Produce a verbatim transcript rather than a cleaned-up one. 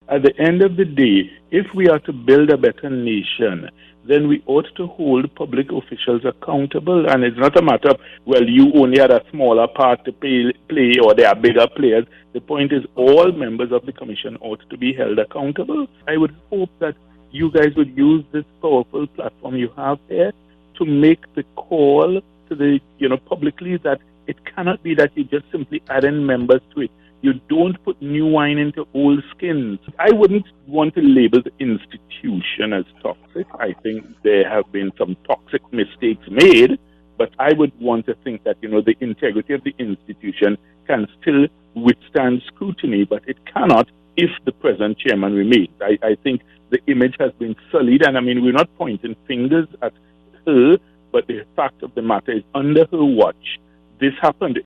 At the end of the day, if we are to build a better nation, then we ought to hold public officials accountable. And it's not a matter of, well, you only had a smaller part to pay, play or there are bigger players. The point is all members of the commission ought to be held accountable. I would hope that you guys would use this powerful platform you have here to make the call to the, you know, publicly that it cannot be that you just simply add in members to it. You don't put new wine into old skins. I wouldn't want to label the institution as toxic. I think there have been some toxic mistakes made, but I would want to think that, you know, the integrity of the institution can still withstand scrutiny, but it cannot if the present chairman remains. I, I think the image has been sullied, and I mean, we're not pointing fingers at her, but the fact of the matter is, under her watch, this happened.